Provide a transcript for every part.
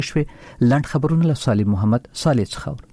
شوي. لاند خبرونه له صالح محمد صالح څخه.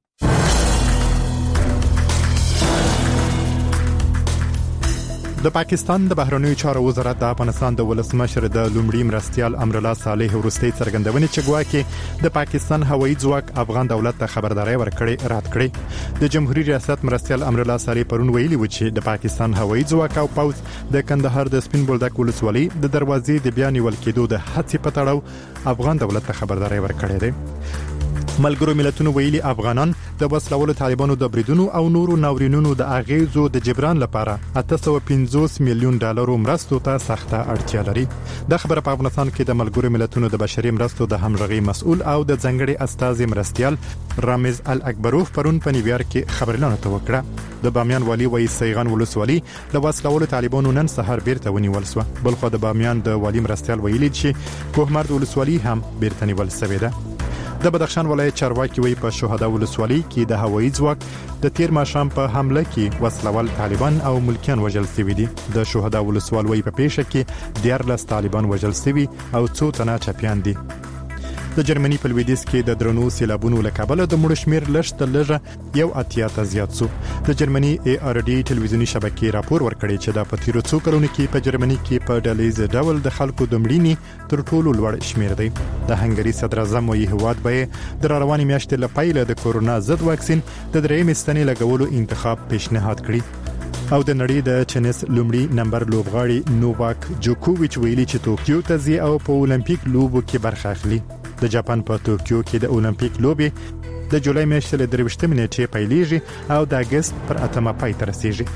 د پاکستان د بهرنیو چارو وزارت د افغانستان د ولسمشر د لومړي مرستيال امرالله صالح ورستي څرګندونې چې ګواکې د پاکستان هوایي ځواک افغان دولت ته خبرداري ورکړې رات کړې. د جمهوریت ریاست مرستيال امرالله صالح پرون ویلي و چې د پاکستان هوایي ځواک او پوځ د کندهار د سپین بولدک ولسوالۍ د دروازې د بیان ولکېدو د هڅې په تړاو افغان دولت ته خبرداري ورکړې ده. ملګرو ملتونو ویلي افغانان د وسلوالو طالبانو د بریدونو او نورو ناورینونو د اغیزو د جبران لپاره 850 میلیون ډالرو مرستو ته سخته اړتیا لري. د خبره په افغانستان کې د ملګرو ملتونو د بشري مرستو د همغږي مسؤل او د ځنګړي استازي مرستيال رامز الاکبروف پرون په نیویارک کې خبرلانه توکړه. د بامیان والی وایي سیغان ولسوالي د وسلوالو طالبانو نن سهار بیرته ونیول شو. بلخو د بامیان د والی مرستيال ویلي چې کوهمرد ولسوالي هم بیرته نیول شوې ده. د بدخشان ولایت چارواکي وی په شهدا ولسوالۍ کې د هوایي ځواک د تیر ماښام په حمله کې وسلوال طالبان او ملکیان وژل شوي دي. د شهدا ولسوالۍ په پیښه کې 14 طالبان وژل شوي او 2 تنه چاپیان دي. د جرمني په لویدیځ کې د درنو سیلابونو له کبله د مړو شمیر لږه یو اتیا ته زیات شو. د جرمني ARD ټلویزیونی شبکې راپور ورکړی چې د پتیرو څو کلونو کې په جرمني کې په ډلېز ډول د خلکو د مړینې تر ټولو لوړ شمیر دی. د هنګري صدر اعظم وی هواد به د رواني میاشتې لپاره د کورونا ضد واکسین د درېمې ستنې لګولو انتخاب پیشنهاد کړی. او د نړۍ د چینس لومړي نمبر لوبغاړي نوواک جوکوویچ ویلي چې ټوکیو ته ځي او په اولمپیک لوبو کې برخه اخلي. د جاپان په ټوکیو کې د اولمپیک لوبې د جولای میاشتې له 23 نیټې پیلېږي او د اگست پر 8 پای ته رسیږي.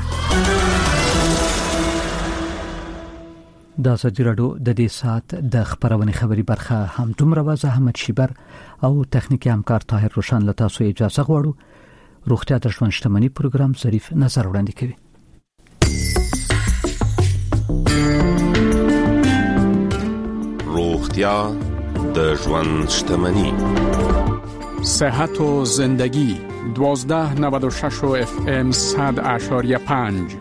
د ازادي راډیو د دې ساعت د خبرونې خبري برخه هم دومره وازه احمد شیبر او تخنیکی همکار طاهر روشن له تاسو اجازه غواړو. روغتیا د ژوند شتمنۍ پروګرام ظریف نظر وړاندې کوي. روغتیا د ژوند شتمنۍ. صحت و زندگی 1296 FM 100.5.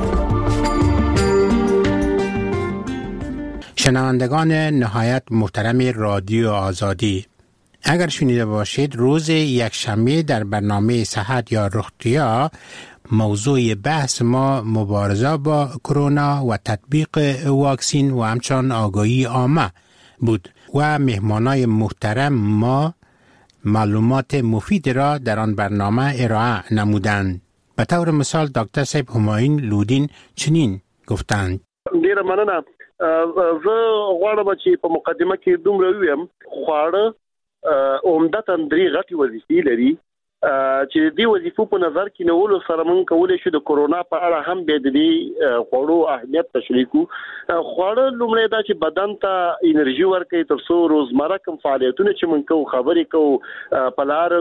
شنوندگان نهایت محترم رادیو آزادی، اگر شنیده باشید روز یکشنبه در برنامه صحت یا روغتیا موضوع بحث ما مبارزه با کرونا و تطبیق واکسین و همچنان آگاهی عامه بود و مهمانای محترم ما معلومات مفید را در آن برنامه ارائه نمودند. به طور مثال دکتر صاحب همایون لودین چنین گفتند: ډیره مننه. زه غواړم چې په مقدمه کې دومره ویم خواړه عمدتاً 3 غټي وظیفې لري چې دې وظیفو په نظر کې نیولو سره موږ کولای شو د کورونا په اړه هم به د دې خوړو اهمیت تشریح کوو. خواړه لومړی دا چې بدن ته انرژي ورکوي تر څو روزمره کوم فعالیتونه چې موږ کوو خبرې کوو په لار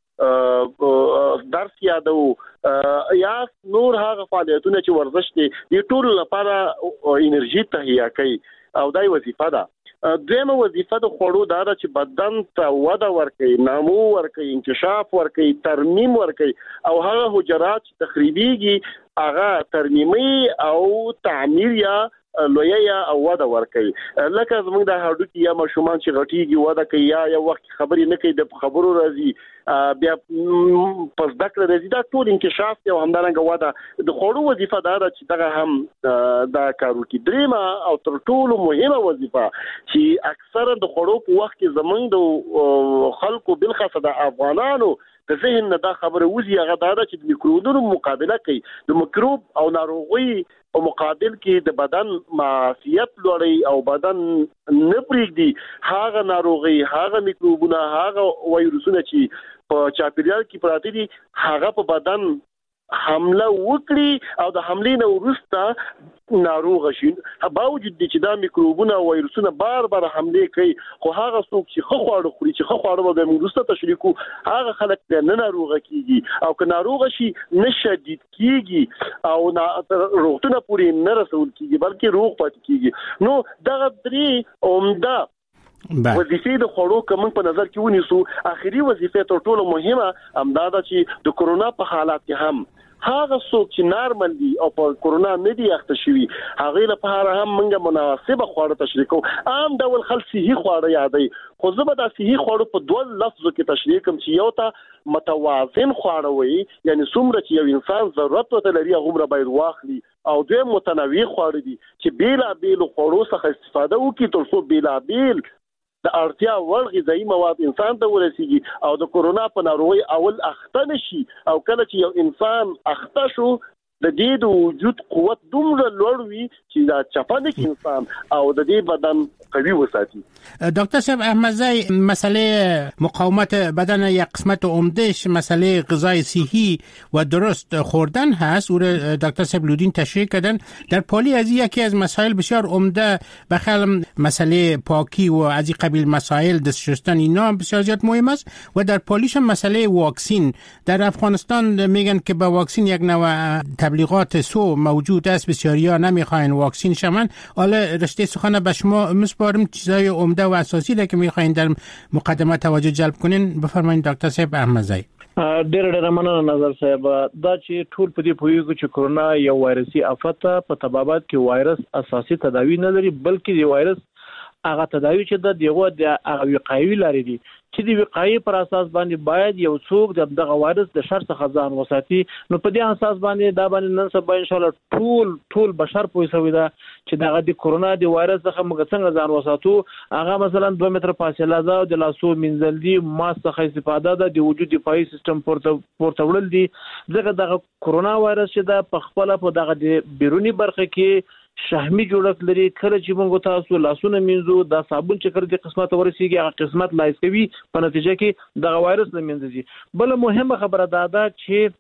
ځو درس یادو یا نور هغه فعالیتونه چې ورزش دي د ټول لپاره انرژي تهیه کوي او دای وظیفه ده. دویمه وظیفه د خوړو دا ده چې بدن ته وده ورکوي، نمو ورکوي، انکشاف ورکوي، ترمیم ورکوي او هغه حجرات چې تخریبيږي هغه ترمیمي او تعمیر یا لویا او وده ورکوي. لکه زموږ د هډوکي یا ماشومان چې غټيږي وده کوي یا یو وخت خبرې نه کوي د خبرو راځي بیا پس دکړه راځي دا ټول انکشاف او همدارنګه وده د خوړو وظیفه دا ده چې دغه هم دا کارو کې. دریمه او تر ټولو مهمه وظیفه چې اکثره د خوړو په وخت کې زمونږ د خلکو بلخصه د افغانانو د ذهن نه دا خبره وزي هغه دا چې د میکروبونو مقابله کوي. د میکروب او ناروغي په مقابل کې د بدن معافیت لري او بدن نه پرېږدي هغه ناروغي هغه میکروبونه هغه وایروسونه چې په چاپیریال کې پراته دي هغه په بدن حمله وکړي او د حملې نه وروسته ناروغ شي. باوجود چې دا میکروبونه او وایروسونه بار بار حمله کوي خو هغه څوک چې خواړه خوري چې خواړه به موږ وروسته تشریح کوو هغه خلک نه ناروغ کیږي او که ناروغ شي نه شدید کیږي او روغتونه پورې نه رسول کیږي بلکې روغ پاتې کیږي. نو دغه 3 عمده وظیفې د خوړو کوم په نظر کې ونیسو. اخیری وظیفه تر ټولو مهمه همدا ده چې د کورونا په حالات کې هم هغه څوک چې نارمل دي او په کورونا نه دي اخته شوی هغه لپاره هم موږ مناسبه خواړه تشریح کوو عام ډول خلک صحي خواړه یادي خو زه به د صحي خواړو په دوه لفظو کې تشریح کوم چې یو ته متوازن خواړه وي یعنی څومره چې یو انسان ضرورت ورته لري هغه باید واخلي او دوی متنوع خواړه دي چې بیلابیل خوړو څخه استفاده وکړي تر څو بیلابیل د اړتیا وړ غذایی مواد انسان ته ورسیږي او د کورونا په ناروغي اول اخته نشي او کله چې یو انسان اخته شو د دې د وجود قوت دومره لوړ وي چې دا چپانه کې انسان او د دې بدن قوي وساتي. دکتر صاحب احمدزی مسئله مقاومت بدن یک قسمت عمدهش مسئله غذای صحی و درست خوردن هست و دکتر صاحب لودین تشریح کردن. در پالی از یکی از مسائل بسیار عمده بخل مسئله پاکی و از این قبیل مسائل دست شستن اینا بسیار زیاد مهم است و در پالیش هم مسئله واکسین. در افغانستان میگن که با واکسین یک نوع تبلیغات سو موجود است، بسیاریا نمیخواین واکسین شون. حالا رشته سخن به شما مسپارم چیزای عمده و اساسی که میخواین در مقدمه توجه جلب کنین. بفرمایید دکتر صاحب احمدزی. ډېر مننه نظر صاحب. دا چې ټول په دې پوهیږي چې کورونا یو وایرسي آفت په طبابت کې وایرس اساسي تداوی نه لري بلکې د وایرس هغه تداوی چې د وقایوي لري دي چې د وقایي پر اساس باندې باید یو څوک دغه وایرس د شر څخه ځان وساتي. نو په دې اساس باندې دا باندې نن سبا ان شاء الله ټول بشر پوه شوی دا چې دغه د کورونا د وایرس څخه موږ څنګه ځان وساتو. هغه مثلا 2 متر فاصله ده، د لاسو منځل دي، ماسک څخه استفاده ده، د وجود دفاعي سیستم پورته وړل دي. ځکه دغه کورونا وایرس چې دا په خپل په دغه د بیرونی برخه کې شحمي جوړښت لري. کله چې موږ تاسو لاسونه مینځو دا صابون چې کړ د قسمت ورسیږي هغه قسمت لایس کوي په نتیجه کې دغه وایرس نه مینځي. بل مهمه خبره ده چې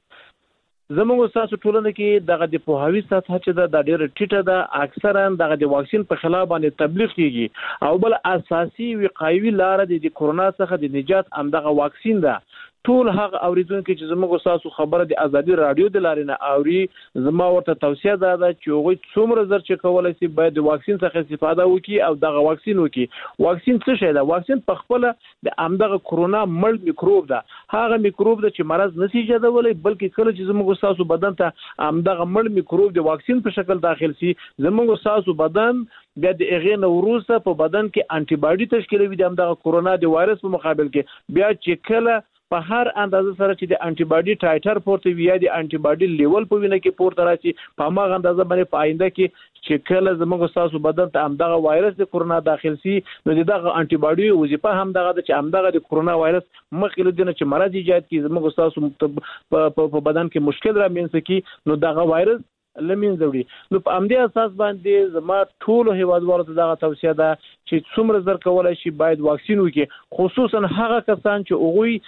زموږ تاسو ټولنه کې دغه د پوهاوی سطح چې د ډېر ټیټه ده، اکثرا دغه د واکسین په خلاف باندې تبلیغ کیږي او بل اساسي وقایوي لار د کورونا څخه د نجات همدغه واکسین ده. ټول هغه اوریدونکو چې زموږ تاسو خبره د ازادي رادیو د لارې نه اوري زما ورته توصیه ده چې هغه څومره زر چې کولای شي باید د واکسین څخه استفاده وکړي او دغه واکسین وکړي. واکسین څه شی ده؟ واکسین په خپل د همدغه کورونا مړ میکروب ده. هغه میکروب ده چې مرض نشي ایجادولی بلکې کله چې زموږ تاسو بدن ته همدغه مړ میکروب د واکسین په شکل داخل شي زموږ تاسو بدن بیا د هغې نه وروسته په بدن کې انټي باډي تشکیلوي د همدغه کورونا د وایرس په مقابل کې. بیا چې کله په هر اندازه سره چې د انټي باډي ټایټر پورته وي یا د انټي باډي لیول په وینه کې پورته راشي په هغه اندازه باندې په آینده کې چې کله زموږ تاسو بدن ته همدغه وایرس د کورونا داخل شي نو دغه انټي باډي وظیفه همدغه ده چې همدغه د کورونا وایرس مخکې له دې نه چې مرض ایجاد کړي زموږ تاسو په بدن کې مشکل رامنځته کړي نو دغه وایرس لمن زوړي. نو په امدي اساس باندې زما ټول هیوادوالو ته دغه توصیه ده چې څومره زر کولای شي باید واکسین وکړي، خصوصا هغه کسان چې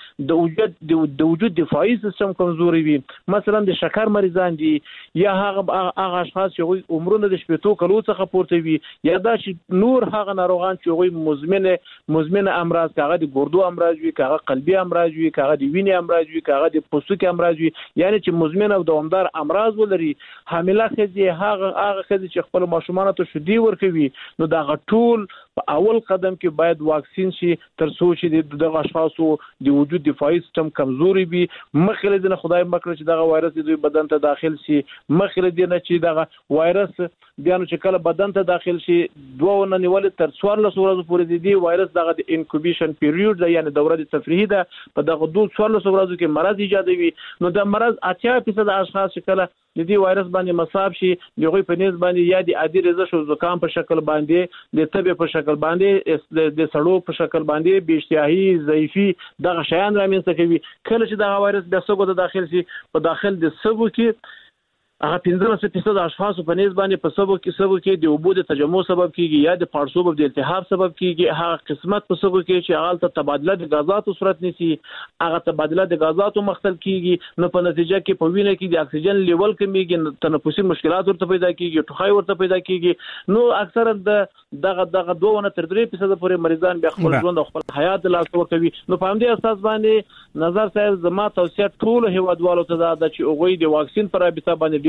هغوی د وجود دفاعي سیستم کمزوري وي، مثلا د شکر مریضان دي یا هغه اشخاص چې هغوی عمرونه د 70 کلو څخه پورته وي یا دا چې نور هغه ناروغان چې هغوی مزمن امراض کاغه د ګردو امراض وي، کاغه قلبي امراض وي، کاغه د وینې امراض وي، کاغه د پوستکي امراض وي، یعنی چې مزمن او دوامدار امراض ولري. حامله ښځې هغه ښځې چې خپل ماشومانو ته شیدې ورکوي نو دغه ټول په اول قدم کې باید واکسین شي تر څو چې دغه اشخاصو د وجود دفاعي سیستم کمزوري وي. مخکې له دې نه خدای مکړه چې دغه وایرس د دوی بدن ته داخل شي، مخکې له دې نه چې دغه وایرس بیا نو چې کله بدن ته داخل شي 2 نه نیولې تر 14 ورځې پورې دی وایرس دغه د انکوبیشن پیریود ده، یعنی دوره د تفریحي ده. په دغه 14 ورځو کې مرض ایجادوي. نو د مرض 80% اشخاص چې کله د دې وایرس باندې مصاب شي دغه په نسبت باندې یا د عادي رزش او زکام په شکل باندې د تبه په شکل باندې د سړو په شکل باندې بیشتیاهي ضعیفي دغه شیان رامنځته کوي. کله چې دغه وایرس د سږو ته داخل شي په داخل د سږو کې هغه 15% اشخاص په نسبت باندې په سبب کې د اوبو د تجمع سبب کیږي یا د پړسوب د التهاب سبب کیږي. هغه قسمت په سبب کې چې هغه ته تبادله د غازاتو صورت نيسي، هغه تبادله د غازاتو مختل کیږي نو په نتیجه کې په وینه کې د اکسیجن لیول کمیږي، تنفسي مشکلات ورته پیدا کیږي، ټوخی ورته پیدا کیږي. نو اکثرا دغه 2 نه تر 3% پورې مریضان بیا خپل ژوند او خپل حیات له لاسه ورکوي. نو په همدې اساس باندې نظر صاحب زما توصیه ټول هیوادوالو ته ده چې هغوی د واکسین پر رابطه باندې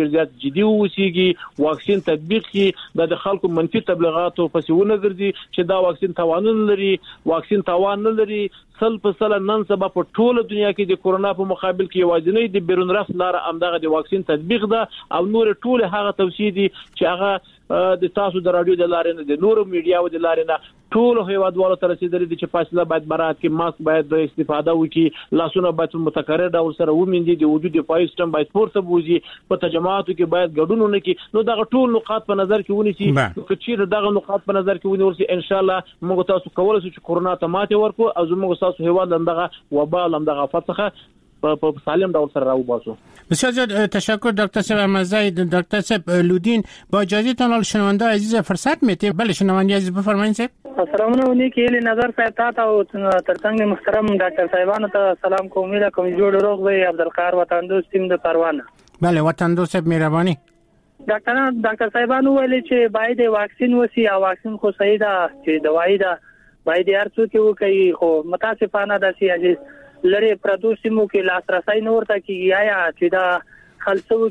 ډیر زیات جدي اوسېږي واکسین تطبیق کې د خلکو منفي تبلیغاتو پسونه ګرځي چې دا واکسین توان لري واکسین توان نه لري 100% نن سبا په ټوله دنیا کې د کورونا په مقابل کې یوازینی د بیرون رفت لار امدغه د واکسین تطبیق ده او نور ټوله هغه توصیې دي چې هغه د تاسو د رادیو د لارې نه د نورو میډیاو د لارې نه ټول هیوادوالو ته رسیدلي دي چې فاصله باید برات کې ماسک باید د استفاده وکړي لاسونه باید متکرر ډول سره ومنځي د وجود دفاعي سیستم باید پورته بوزي په تجمعاتو کې باید ګډون ونه کړي نو دغه ټول نقاط په نظر کې ونیسي چې چیرې دغه نقاط په نظر کې ونیول شي ان شاء الله موږ تاسو کولای شو چې کورونا ته ماته ورکو او زموږ تاسو هیواد لندغه وبا لندغه فتخه په سالم ډول سره راوباسو. بسیار زیاد تشکر دکتر صاحب احمدزی. دکتر صاحب لودین با اجازهتان حال شنونده عزیز فرصت میته. بله شنونده عزیز بفرمایید صاحب. السلام علیکم نظر صاحب تا او ترڅنګ محترم ډاکټر صاحبانو ته سلام کوم دا کوم جوړ روغ وي عبدالقاهر وطن دوست تیم د پروانه. بله وطن دوست صاحب مهرباني. ډاکټر صاحبانو ویلي چې باید واکسین وسی او واکسین خو صحیح ده چې دوايي ده باید هر څوک یو کوي خو متاسفانه ده چې لری پردوسیمو کې لاسرسي نور ته کیږي یا چې دا خلصو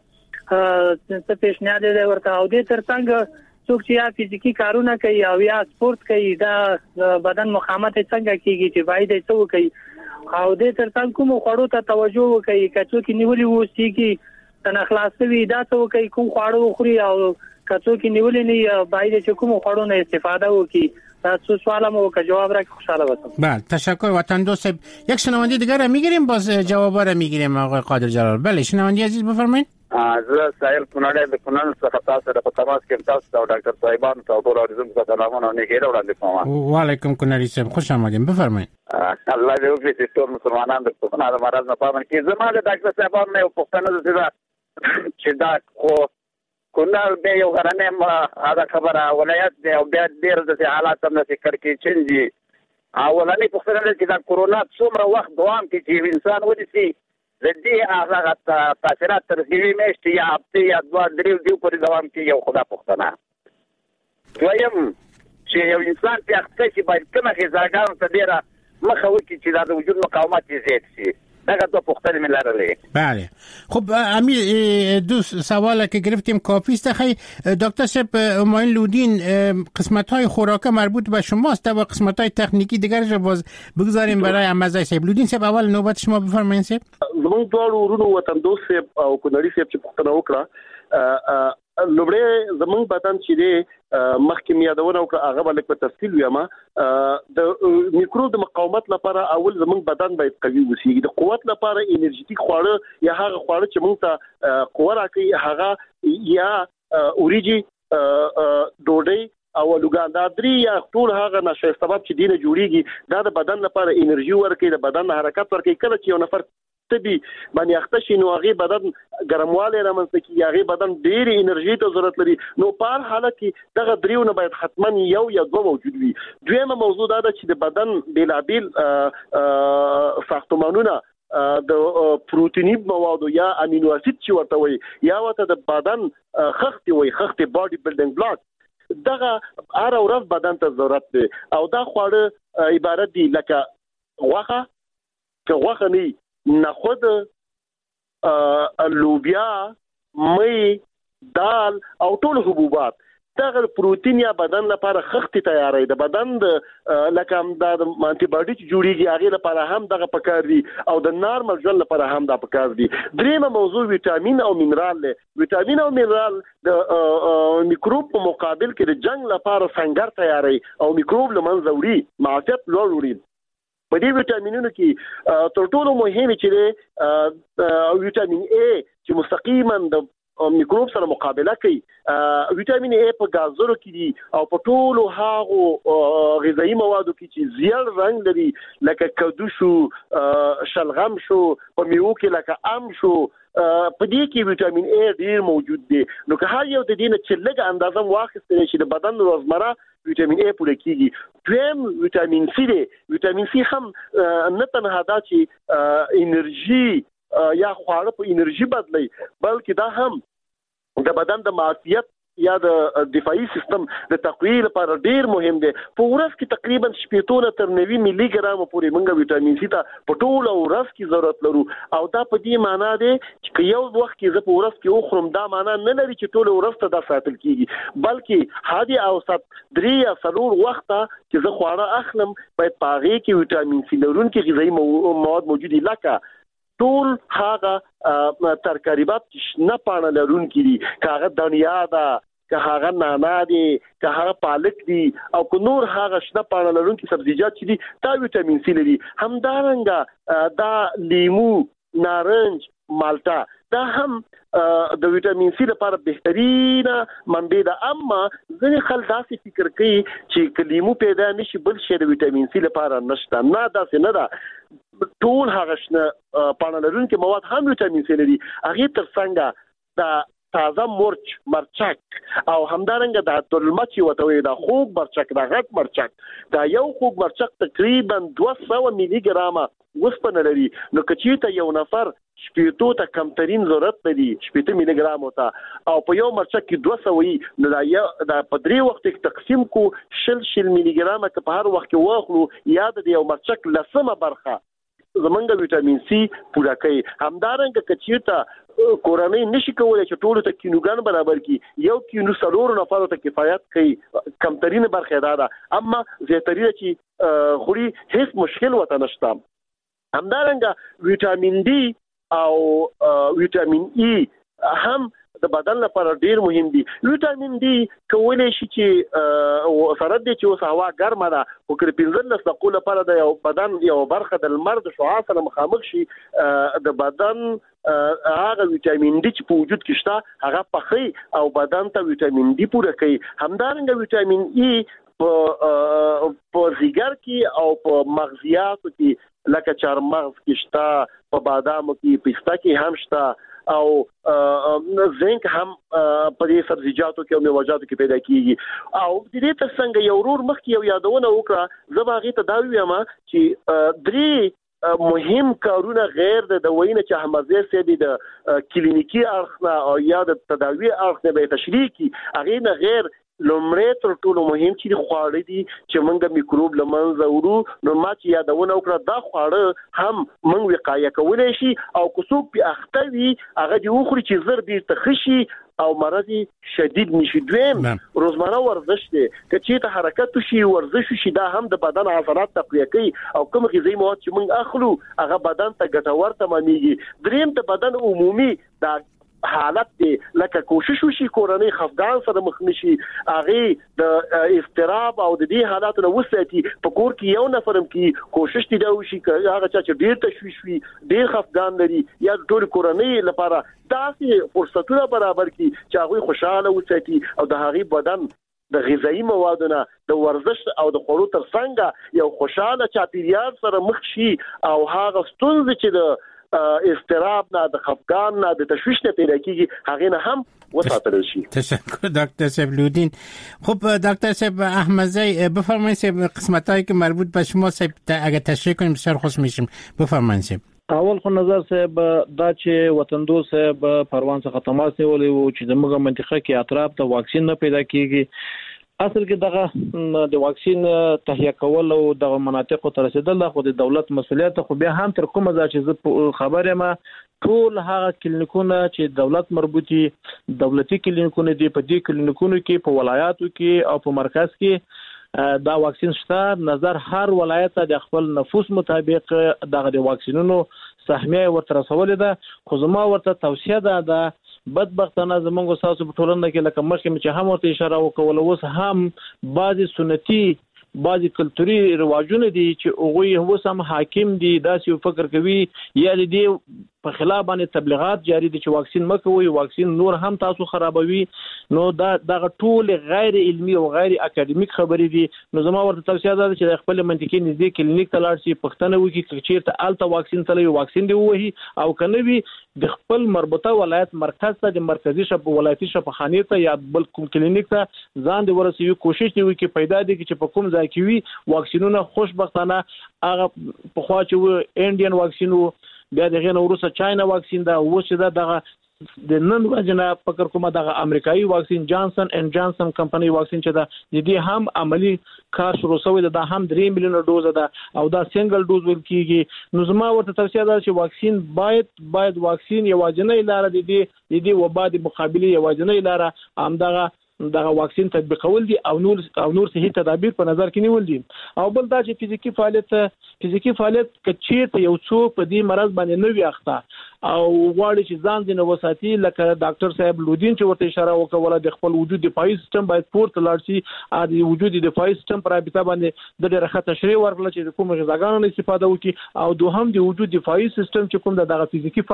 کې څه پیشنهاد دی ورته او دې ترڅنګ څوک چې یا فزیکی کارونه کوي او یا سپورت کوي دا بدن مقاومت څنګه کیږي چې باید څه کوي او دې ترڅنګ کوم خړو ته توجه وکړي کڅو کې نیولې وسی کې تن اخلاصوي دا څه کوي کوم خړو خوري او کڅو کې نیولې نه باید چې کوم خړو نه استفاده وکړي. تاسو سوالمو که جواب را خوشحال باشم. بله تشکر وطن دوست. یک شنونده دیگر را میگیریم باز جواب را میگیریم آقای قادر جلال. بله شنونده عزیز بفرمایید. زه سایل کونړ د کونړ څخه تاسو سره په تماس کې تاسو او ډاکټر صاحبانو ته ټول اورېدونکو ته سلامونه او نیکي وړاندې کوم. وعلیکم کونړی صاحب خوش آمدید بفرمایید. الله دې وکړي چې ټول مسلمانان د کورونا د مرض نه پامن کې زما د ډاکټر صاحبانو نه پوښتنه ده چې دا خو کونړ به یو غرنه هغه خبره ولایت دی او بیا ډیر د حالات هم د کړکې چنجي اولنې پوښتنه ده چې دا کورونا څومره وخت دوام کوي چې انسان ودی د دې هغه تاثیرات تر دې میاشتې یا هفته یا دوه درې دی پورې دوام کوي یو خدا پوښتنه دویم چې یو انسان په اخته چې باید کومه غذاګانو ته ډیره مخه وکړي چې دا د وجود مقاومت یې زیات شي. دغه تو پختن ملارله. بله خب امیر دو سوالی که گرفتیم کافی است. خیلی دکتر صاحب معین لودین قسمت‌های خوراک مربوط به شماست و قسمت‌های تکنیکی دیگرش رو باز بگذاریم برای احمدزی صاحب. لودین صاحب اول نوبت شما بفرمایید صاحب. زموږ ټول ورونو وطن دوست صاحب او کونړی صاحب چې پوښتنه وکړه لومړی زموږ بدن چې دی مخکې میادونه وکړه هغه باندې په تفصیل وایم د میکروب د مقاومت لپاره اول زموږ بدن باید قوي وي. د قوت لپاره انرژیټیک خواړه یا هغه خواړه چې موږ ته قوت راکړي هغه یا اوریجی ډوډۍ او لوګان دا درې یا ټول هغه نشه سبب چې دینه جوړیږي دا د بدن لپاره انرژي ورکړي د بدن حرکت ورکړي. کله چې یو نفر تبي باندې اخته شي نو هغه بدن ګرمواله رامنځته کی هغه بدن ډېر انرژي ته ضرورت لري نو په حالت کې دغه دریونه باید حتما یو یا دوه موجود وي. دویمه موضوع دا ده چې د بدن بیلابیل ساختمانونه د پروتینی مواد یا امینو اسید چې ورته وي یا ورته د بدن خښتي وي خښتي باډي بیلډینګ بلاک دغه هر ورځ بدن ته ضرورت دی او دا خواړه عبارت دي لکه غوښه نه نخود لوبیا مې دال او ټول حبوبات دغه پروتین یا بدن لپاره خښتي تیارې د بدن د لکه د انټي باډي چې جوړیږي هغه لپاره هم دغه پکار دي او د نارمل ژوند لپاره هم دا پکار دي. دریمه موضوع ویټامین او مینرال دی. ویټامین او مینرال د میکروب په مقابل کې د جنگ لپاره څنګه تیارې او میکروب لمنځه وړي معافیت لوړ وړي. په دې ویټامینونو کې تر ټولو مهم چې دی ویټامین A چې مستقیما د میکروب سره مقابله کوي. ویټامین A په غازونو کې دي او په ټولو هغه غذایی موادو کې چې زیړ رنگ لري لکه کدو شو شلغم شو په میوه کې لکه ام شو په دې کې ویټامین A ډیر موجود دی. نو که هر یو د دې نه چې لږ اندازه واخیستل شي د بدن روزمره ویټامین A پوره کیږي. دویم ویټامین C دی. ویټامین C هم نه تنها دا چې انرژي یا خواړه په انرژي بدلي بلکې دا هم د بدن د معافیت یا د دفاعي سیستم د تقویه لپاره ډیر مهم دی. په ورځ کې تقریبا 70 تر 90 ملي ګرام پورې موږ وټامین سي ته په ټوله ورځ کې ضرورت لرو او دا په دې معنی دی چې یو وخت کې زه په ورځ کې وخورم دا معنی نه لري چې ټوله ورځ ته دا ساتل کیږي، بلکې حادي اوسط 3 یا 4 وخت چې زه خواړه اخلم باید پاغي کې وټامین سي لرونکي غذایی مواد موجود دي، لکه ټول هغه ترکاریات نه پانه لرونکي دي، کاغه دنیا ده، که هغه نانا دي، که هغه پالک دي او که نور هغه شنه پانه لرونکي سبزیجات چې دي دا وټامین سي لري. همدارنګه دا لیمو، نارنج، مالټا دا هم د وټامین سي لپاره بهترینه منبع ده. اما ځینې خلک داسې فکر کوي چې کلیمو پیدا نشي بل شی د وټامین سي لپاره نشته. نه داسې نه ده، ټول هغه شنه پانه لرونکي مواد هم وټامین سي لري. هغه تر څنګه د تازه مرچک او همدارنګه د ترلمچ وته وي د خوږ مرچک، د غټ مرچک، دا یو خوږ مرچک تقریبا 200 ملي ګرامه وسپنه لري. نو کچې ته یو نفر شپېتو ته کمترین ضرورت لري 70 ملي ګرام وته او په یو مرچک کې 200 وي، نو دا په 3 وخت کې تقسیم کو 60 ملي ګرامه که په هر وخت کې واخلو یا د یو مرچک لسمه برخه زمونږ وټامین سي پوره کوي. همدارنګه کچېرته کورنۍ نشي کولای چې ټول ته کینوګان برابر کی، یو کینو 4 نفر ته کفایت کوي، کمترین برخه ده، اما زیاتره چې خوري هیڅ مشکل وته نشته. همدارنګه وټامین ډي او وټامین ای هم د بدن لپاره ډیر مهم دي. وټامین ډي کولای شي چې سره د چې اوس هوا ګرمه ده او کله 15 دقیقو لپاره د یو بدن یو برخه د لمر د شعاع سره مخامخ شي، د بدن هغه وټامین ډي چې په وجود کې شته هغه پخې او بدن ته وټامین ډي پوره کوي. همدارنګه وټامین ای په زیګر کې او په مغزیاتو کې لکه چارمغز کې شته، په بادامو کې، پسته کې هم شته او زنک هم په دې سبزیجاتو کې او میوه‌جاتو کې پیدا کیږي. او د دې تر څنګه یو ورور مخکې یو یادونه وکړه، زه باغې ته دا وایم چې 3 مهم کارونه غیر د وینې چې احمدزی سیدی د کلینیکی اړخ او یا د تداوی اړخ نه به تشریح کی، هغه نه غیر لومړی تر ټولو مهم چې خواړه دي چې موږ میکروب لمنځه وړو. نو ما چې یادونه وکړه دا خواړه هم موږ وقایه کولای شي او کوڅوک په اخته وي هغه دی وخوري چې زر دې تخشي او مرض شدید نشي. دویم روزمره ورزش دی، کچې ته حرکت شي ورزش شي، دا هم د بدن عضلات تقویه کوي او کوم غذایی مواد چې موږ اخلو هغه بدن ته ګټور تمامېږي. دریم د بدن عمومي دا حالت دی لکه کوشش وشي کورنۍ خفګان سره مخ نشي، هغه د اضطراب او د دې حالاتو نو وساتي. په کور کې یو نفرم کې کوشش دی دا وشي هغه چې ډیر تشویش وي، ډیر خفګان لري، یا ټول کورنۍ لپاره داسې فرصتونه برابر کی چې هغه خوشاله وساتي او د هغه بدن د غذایی موادونو د ورزش او د خوړو تر څنګ یو خوشاله چاپیریال سره مخ شي او هغه ستونزې چې د استراب نه، د خفګان نه، د تشویش نه پیدا کیږي هغه نه هم وساتل شي. تشکر دکتر سیبلودین. خب دکتر سیب احمدزی بفرمایید سیب قسمتایی که مربوط به شما سیب اگه تشریح کنیم بسیار خوش میشیم. بفرمایید سیب. اول خو نظر صاحب دا چې وطندو صاحب پروان څخه تماس نیولې وو چې زموږ منطقه کې اطراف ته واکسین نه پیدا کیږي. اصل کې دغه د واکسین تهیه کول او د مناطقو ته رسیدل خو د دولت مسؤلیت، خو بیا هم تر کومه ځای چې خبره ما ټول هغه کلینیکونه چې دولت مربوطي دولتي کلینیکونه دي، په دې کلینیکونو کې په ولایاتو کې او په مرکز کې دا واکسین شته. نظر هر ولایت د خپل نفوس مطابق دغه د واکسینونو سهمیه ورته رسولې ده. خو زما ورته توصیه ده بدبختانه زمونږ تاسو په ټولنه کې لکه مخکې چې هم ورته اشاره وکول، اوس هم بعضی سنتي بعضی کلتوري رواجونه دي چې هغه اوس هم حاکم دي، داسې فکر کوي یا دې په خلاف باندې تبلیغات جاری دي چې واکسین مکوئ، واکسین نور هم تاسو خرابوي. نو دا دغه ټول غیر علمي او غیر اکاډمیک خبرې دي. نو زما ورته توصیه ده چې خپل منطقي نږدې کلینیک ته لاړ شي، پښتنه وکړي چې چیرته الته واکسین تلوي واکسین دی وهي، او کنه وي د خپل مربوطه ولایت مرکز ته د مرکزی شپ ولایتي شفاخانه ته یا بل کوم کلینیک ته ځان دی ورسوي، کوشش دی وکړي پیدا دي چې په کوم ځای کې وي واکسینونه. خوشبختانه هغه په خوا چې انډین واکسین وو، بیا دغه نو روسه چاینا واکسین دا و چې دغه د نن ورځې نه فکر کوم د امریکایي واکسین جانسن اند جانسن کمپنی واکسین چې د دې هم عملی کار شروع شوی دا هم 3 میلیون ډوز ده او دا سنگل ډوز ول کیږي. نو زما ورته توصیه ده چې واکسین باید واکسین یوازینۍ لار د دې وبا د مقابله یوازینۍ لار همدغه واکسین تطبیقول دي او نور صحي تدابیر په نظر کې نیول دي. او بل دا چې فزیکی فعالیت کچې یو څوک په دې مرض باندې نه وي اخته او غواړي چې ځان دې نو وساتي لکه ډاکټر صاحب لودین چې ورته اشاره وکوله د خپل وجود دفاعي سیستم باید پورته لاړ شي د وجود دفاعي سیستم پر رابطه باندې د ډېر ښه تشریح ورکړل چې کوم غذاګانو استفاده وکړي او دوهم د وجود دفاعي سیستم چې کوم دغه فزیکی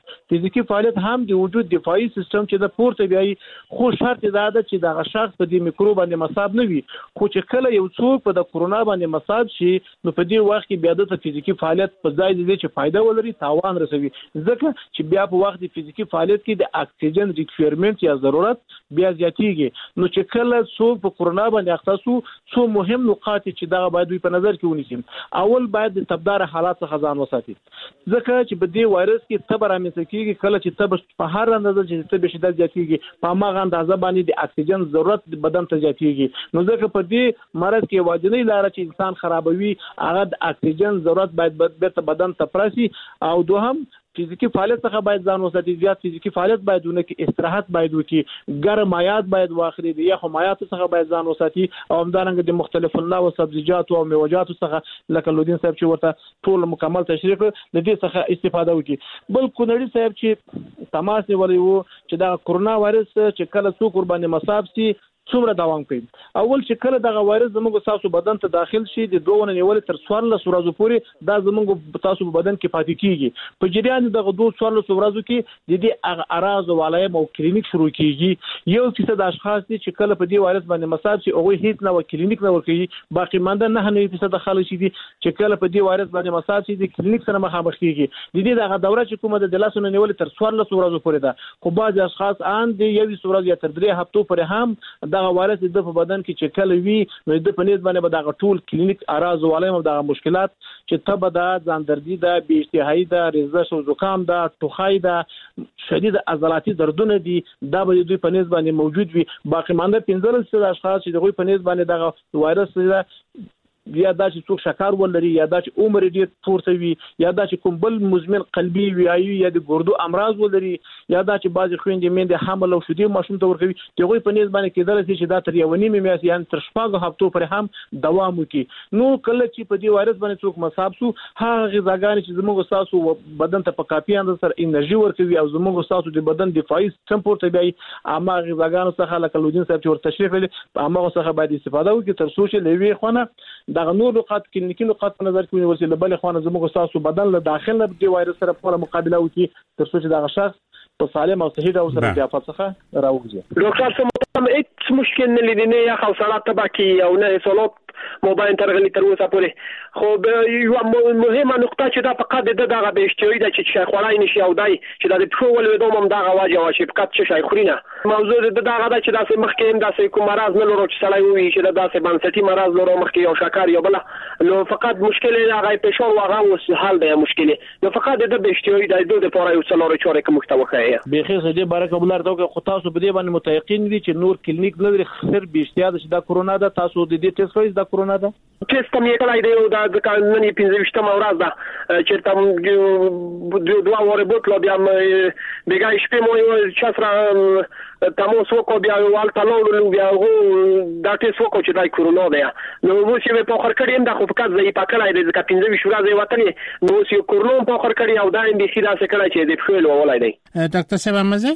فعالیت هم د وجود دفاعي سیستم چې د پورته بیاي خو شرط دا ده چې دغه شخص په دې میکروب باندې مصاب نه وي. خو چې کله یو څوک په د کورونا باندې مصاب شي نو په دې وخت کې بیا د فزیکی فعالیت په ځای دي چې فائدہ ولري تاوان رسوي ځکه چې بیا په وخت د فزیکی فعالیت کې د اکسیجن ریکوایرمنت یا ضرورت بیا زیاتیږي. نو چې کله څوک په کورونا باندې اخته شو څو مهم نقاط چې دا باید په نظر کې ونیسي. اول باید د تبدار حالات څخه ځان وساتي ځکه چې په دې وایرس کې تبر رامنځته کیږي کله چې تب په هر اندازه چې تب شدت زیاتیږي په هغه اندازه باندې د اکسیجن ضرورت بدن ته زیاتیږي. نو ځکه په دې مرض کې واجبنی لار چې انسان خرابوي هغه د اکسیجن ضرورت باید بدن ته پرسي او دوهم فزیکی فعالیت څخه باید ځان وساتي. زیات فزیکی فعالیت باید ونه کې استراحت باید وکړي ګرم مایات باید واخلي د یخو مایات څخه باید ځان وساتي او همدارنګه د مختلف الله او سبزیجات او میوجات څخه لکه لودین صاحب چې ورته ټول مکمل تشریح د دې څخه استفاده وکړي. بل کونړي صاحب چې تماس نیولې وو چې دا کورونا وایرس چې کله څوک ور باندې مصاب شي څومره دوام کوي. اول چې کله دغه وایرس زموږ تاسو بدن ته داخل شي د 2 نیول تر 14 ورځې پورې دا زموږ تاسو بدن کې پاتې کیږي. په جریان دغه 14 ورځو کې د دې اعراض او علائم او کلینیک شروع کیږي. 1% اشخاص دي چې کله په دې وایرس باندې مصاب شي او هیڅ نه کلینیک نه ورکوي. باقی مانده 9% خلک شي دي چې کله په دې وایرس باندې مصاب شي د کلینیک سره مخامخ کیږي. د دې دغه دوره چې کومه د لاسونو نیول تر 14 ورځې پورې ده. خو بعض اشخاص ان د 21 ورځې یا تر 3 هفتو پورې هم دغه وایرس د په بدن کې چې کله وي نو د په نسبت باندې به دغه ټول کلینیک اعراض او علائم او دغه مشکلات چې تب ده ځان دردي ده بې اشتهایی ده رزش او زکام ده ټوخی ده شدید عضلاتي دردونه دي دا به دوی په نسبت باندې موجود وي. باقی مانده 15% اشخاص چې دوی په نسبت باندې دغه وایرس یا دا چې څوک شکر ولري یا دا چې عمر ډیر پورته وي یا دا چې کوم بل مزمن قلبي ویایي یا د ګردو امراض ولري یا دا چې بعضی خويندې مېندې حمل او شدید ماشوم ته ورکوي دغه په نسبت باندې کېدل چې دا تر یو نیمه میاشتې یعنی تر 4 هفتو پورې هم دوام وکړي. نو کله چې په دې وایرس باندې څوک مصاب شو هغه غذاګانې چې زموږ تاسو بدن ته په کافي اندازه سره انرژي ورکوي او زموږ تاسو د بدن دفاعي سیستم پورته بیاي اما غذاګانو څخه لکه لودین صاحب چې ورته تشریح کړل اما څخه باید استفاده وکړي تر څو چې لوي خونه دغه نور نقاط کلینیکی نقاط په نظر کې ونیول شي. له بلې خوا زموږ تاسو بدن له داخل د وایرس سره په مقابله وکړي تر څو چې دغه شخص په سالم او صحي ډول سره د افات څخه راوځي. ډاکټر صاحب هیڅ مشکل نه لیدل نه یا خاصه تباکی او نه سولوت موبایل ترغلی تر اوسه پورې. خو یو مهمه نقطه چې دا فقط دغه بهشتوي ده چې شای خورای نشي او دای چې د ټول ولودوم هم دغه واجب او چې فقط چې شای خورینه موضوع دغه ده چې داسې مخکې هم داسې کوم مرض نه لرو چې سړی وي چې داسې بنسټي مرض لرو مخکې یو شکر یو بل نو فقط مشکل هغه پېښور واغه اوس حل دی مشکل نو فقط د بهشتوي د دوه لپاره یو څلور چورې کوم محتوا به خیر دې بارک الله ته خو تاسو په دې باندې متيقن دي چې نور کلینیک نه لري خیر بهشتیا د دا کورونا ده تاسو د دې ټیسټ کوئ د کورونا ده ټیسټ یې کړای دی دا د قانوني 15 ورځ ده چې تم دوه وره بوتلو بیا بیګای شپې مو چاسره تاسو وکړو بیا وال تلو بیا دا ټیسټ وکړو چې دا کورونا ده نو مو چې په خر کړي دا خو فقط ځای پکړای دی چې 15 ورځې وته نو چې کورونا په خر کړي او دا اندې سیدا څه کړای چې د فعل ولای دی. ډاکټر صاحب مزه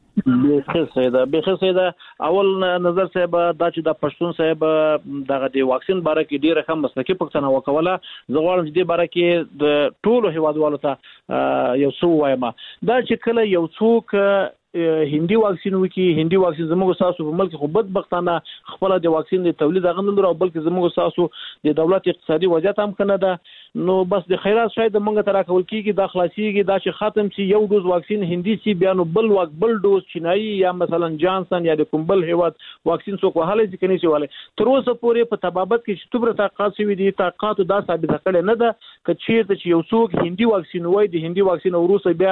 بخیر سیدا اول نظر صاحب دا چې د پښتون صاحب دغه د واکسین باره کې ډیره کم مسلکي پښتنه وکوله زه غواړم چې د باره کې د ټولو هیوادوالو ته یو څه وایم دا چې کله یو څوک هندي واکسین وکي هندي واکسین زموږ تاسو په ملک خو بدبختانه خپل د واکسین د تولید غنل او بلکې زموږ تاسو د دولت اقتصادي وضعیت هم کنه ده نو بس د خیرات شاید موږ تر راکول کیږي د خلاصيږي دا چې ختم شي یو ډوز واکسین هندي سي بیا نو بل ډوز چینایي یا مثلا جانسن یا د کومبل هیواد واکسین څوک وهاله چې کني شي والے تر اوسه پورې په تبابت کې چې تبره طاقت سوي دي طاقت دا ثابت کړي نه ده چې چیرته چې یو څوک هندي واکسین وای د هندي واکسین وروسته بیا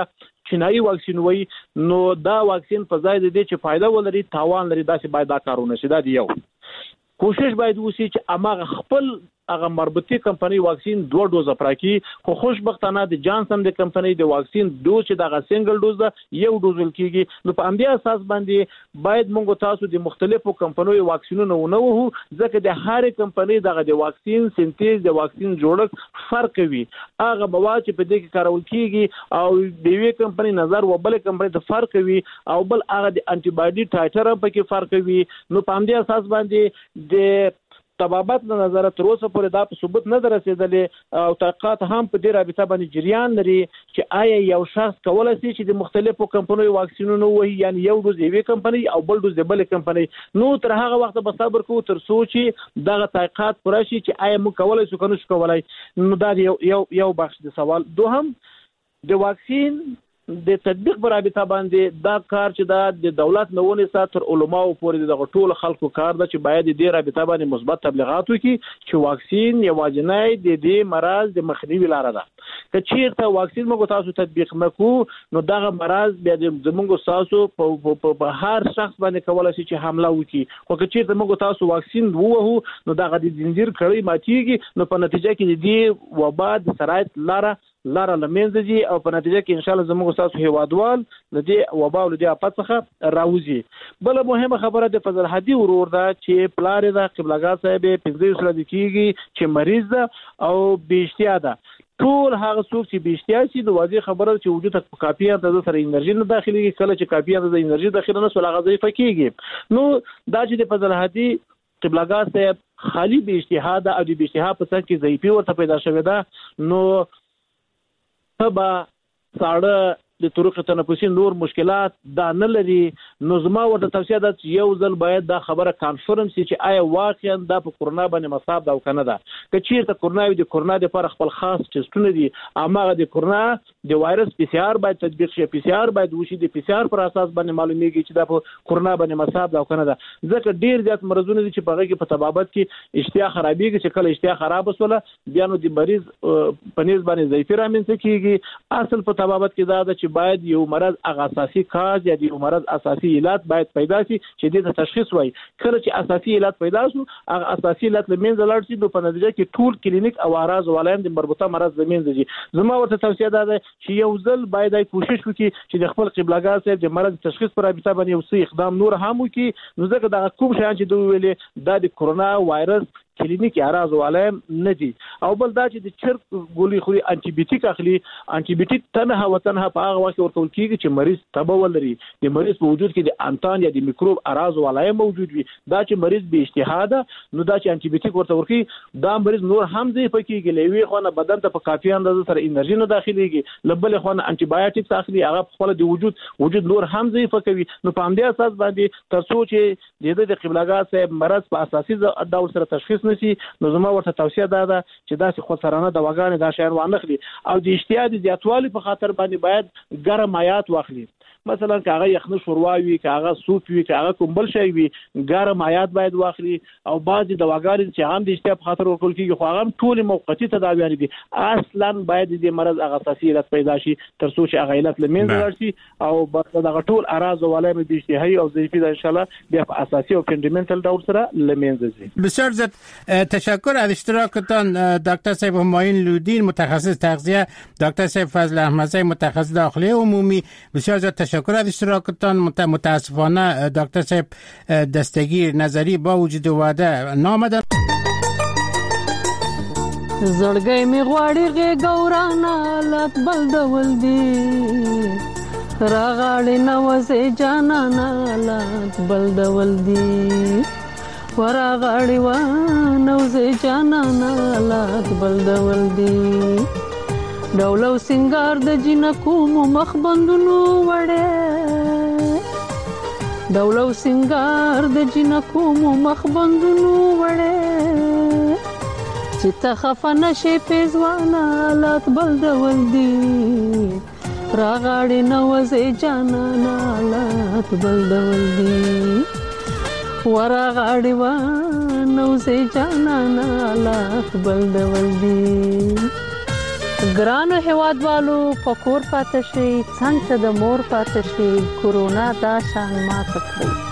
چینایي واکسین وای نو دا واکسین په ځای د دې چې فائدہ ولري تاوان لري دا چې باید دا کارونه شي. دا دی یو کوشش باید وشي چې اماغه خپل هغه مربوطه کمپنی واکسین 2 ډوز پراکي خو خوشبختانه د جانسن د کمپنی د واکسین ډوز چې دغه سنگل ډوز ده یو ډوز کېږي. نو په امدی اساس باندې باید موږ تاسو د مختلفو کمپنیو واکسینونو ونه وو ځکه د هر کمپنی دغه د واکسین سنتیز د واکسین جوړښت فرق وي. هغه مواد چې په دې کې کارول کېږي او د یوې کمپنی نظر و بل کمپنی ته فرق وي او بل هغه د انټي باډي ټایټر په کې فرق وي. نو په امدی اساس باندې د طبابت له نظر تر اوسه پورې دا په ثبوت نه رسیدلې او تحقیقات هم په دې رابطه باندې جریان لري چې آیا یو شخص کولای شي چې د مختلفو کمپنیو واکسینونو وایي یعنی یو ډوز یوې کمپنی او بل ډوز د بل کمپنی. نو تر هغه وخت به صبر کوو تر څو چې دغه تحقیقات پوره شي چې آیا موږ کولای شو کنه شو کولای. نو دا یو بخش د سوال. دوهم د واکسین د تطبیق پر رابطه باندې دا کار چې دا د دولت نوونه ساتر علماو پورې د ټولو خلکو کار ده چې باید د دې رابطه باندې مثبت تبلیغات وکړي چې واکسین یوازینی د دې مرض د مخنیوي لاره ده. که چیرته واکسین موږ تاسو تطبیق نکوو نو دغه مرض بیا زموږ تاسو په هر شخص باندې کولای شي چې حمله وکړي. خو که چیرته موږ تاسو واکسین ووهو نو دغه د زنجیر کړۍ ماتیږي نو په نتیجه کې د دې وبا د سرایت لاره لمنځه ځي او په نتیجه کې ان شاء الله زموږ تاسو هیوادوال د دې وبا او د دې آفت څخه راوځي. بل مهمه خبره د فضل هدي ورور ده چې پلار د قبلګا صاحب 15 سره د کیږي چې مریض ده او بيشتیا ده. ټول هغه څوک چې بيشتیا شي د واضح خبره چې وجود ته کافي اندازه سره انرژي نه داخلي کله چې کافي اندازه انرژي داخله نه سول غذایی فکیږي. نو دا چې د فضل هدي قبلګا صاحب خالی بيشتیا ده او د بيشتیا په څیر کې ضعیفي ورته پیدا شوې ده نو تبا ساړه د طرق تنفسي نور مشکلات دا نه لري. نو زما ورته توصیه ده چې یو ځل باید دا خبره کانفرم شي چې آیا واقعا دا په کورونا باندې مصاب ده او کنه ده. که چیرته کورونا وي د کورونا لپاره خپل خاص ټیسټونه دي اماغه د کورونا د وایرس پی سی آر باید تطبیق شي. پی سی آر باید وشي د پی سی آر پر اساس باندې معلومیږي چې دا په کورونا باندې مصاب ده او کنه ده. ځکه ډیر زیات مرزونه دي چې په هغه کې په طبابت کې اشتها خرابېږي چې کله اشتها خراب وسوله بیا نو د مریض په نسبت باندې ضعیفي رامنځته کیږي. اصل په طبابت کې دا ده چې باید یو مرض هغه اساسي کاز یا د مرض اساسي علت باید پیدا شي چې د تشخیص وای. کله چې اساسي علت پیدا شو هغه اساسي علت لمنځه لاړ شي نو په نتیجه کې ټول کلینیک او اراز ولایان د مربوطه مرض لمنځه ځي. زما ورته توصیه ده چې یو ځل باید کوشش وکړي چې د خپل قبلګا صاحب د مرض تشخیص پر رابطه باندې یو څه اقدام نور هم وکړي. نو ځکه دا کوم شیان چې دوی ویلي دا د کورونا وایرس کلینیک اراز ولایم نه دي او بل دا چې د چرګ ګولي خوري انټي بیوټیک اخلي. انټي بیوټیک تنها وتنها په هغه وخت ورکول کیږي چې مریض تبه ولري د مریض په وجود کې د انتان یا د میکروب اراز ولایم موجود وي. دا چې مریض به اشتها ده نو دا چې انټي بیوټیک ورته ورکي دا مریض نور هم ځای پکېږي لوي خو نه بدن ته په کافي اندازه سره انرژي نه داخليږي لبل خو نه انټي بایوټیک اخلي هغه خپل د وجود نور هم ځای پکوي. نو په همدې اساس باندې تر څو چې د قبلګا صاحب مرض په اساسي ډول سره تشخیص نشي نو زما ورته توصیه ده چې دا چې خسرانه دواګانې دا شیان وانخلي او د اشتها د زیاتوالي په خاطر باندې باید ګرم مایات واخلي. مثلا کاغه یخنه شوروا وي کاغه سوپ وي کاغه کومبل شي وي ګرم مایات باید واخلي او بعضي دواګانې چې هم د اشتها په خاطر ورکول کیږي خو هغه ټول موقتی تداویان دي. اصلا باید د مرض هغه اساسي علت پیدا شي تر څو چې هغه علت لمنځه راشي او بعد دغه ټول اراز ولایمه د اشتهایی او ضعیفي ان شاء الله بیا په اساسي او فاندامنتال ډول سره لمنځه ځي. بسیار زیاد تشکر از اشتراکتان دکتر صاحب همایون لودین متخصص تغذیه، دکتر صاحب فضل احمدزی متخصص داخلی عمومی. بسیار زیاد تشکر از اشتراکتان. متاسفانه دکتر صاحب دستگیر نظری با وجود وعده نامدن. زړګی می غواړي غورانا لات بل دول دی راغړې نوځه جانانا لات بل دول دی وراغړې و نوځه جانانا لات بل دول دی ډولو سنگار د جنکو مخ بندونو وړه ډولو سنگار د جنکو مخ بندونو وړه چې ته خفنه شي پیزوانا لات بل دول دی راغړې نوځه جانانا لات بل دول دی وراغړې و نوځه جانانا لات بل دول دی ګرانو هیوادوالو پکور پاتې شي څنګه د مور پاتې شي کورونا دا شان ماته کړی